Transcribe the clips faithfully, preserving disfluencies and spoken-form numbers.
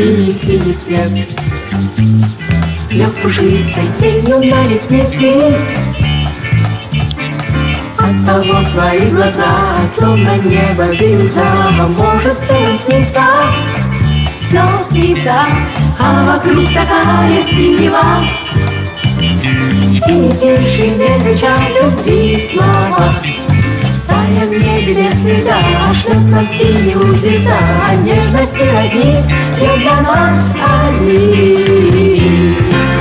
синий-синий свет. Лег пушистой тенью на лестнице. Оттого твои глаза, словно небо бирюза. Может, все нам снится, все снится, а вокруг такая синева. Синий тиши не кричат любви слова. Тая в небе без следа, шлет нам синюю звезда. Нежности родни, не для нас одни.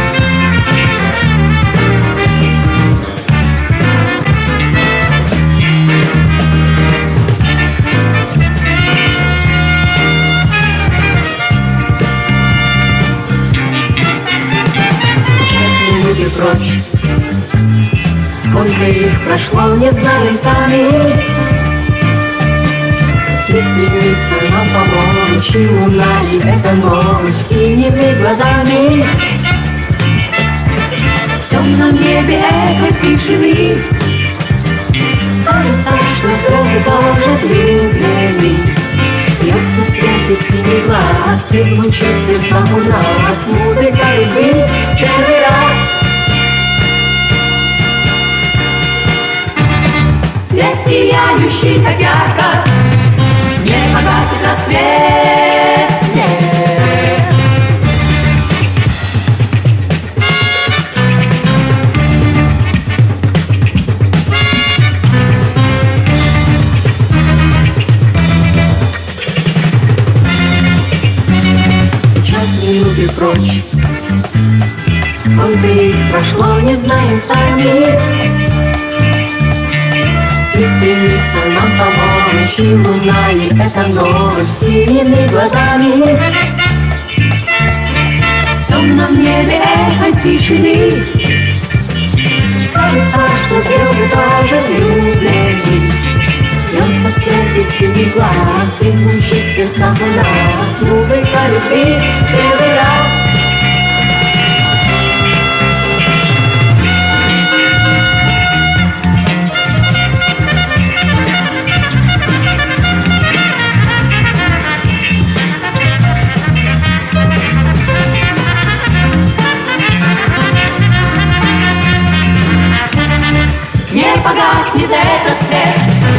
Прочь. Сколько их прошло, не знаем сами. Не стремится нам помочь, и луна, и эта ночь синими глазами. В темном небе эхо тишины. Кажется, что звезды тоже влюблены. Льется свет из синих глаз, и звучит в сердцах у нас музыка любви первый раз. Свет сияющий, как ярко, не погасит рассвет, нет. Сейчас минуты прочь. Сколько их прошло, не знаем сами. И стремится нам помочь, и луна, и эта ночь синими глазами. В темном небе эхо тишины. Кажется, что звезды тоже влюблены. Льется свет из синих глаз, и звучит в сердцах у нас музыка любви первый раз. Не погаснет этот свет.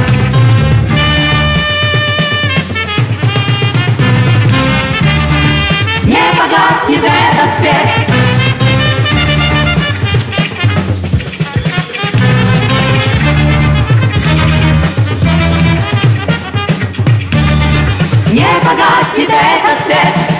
Не погаснет этот свет. Не погаснет этот свет.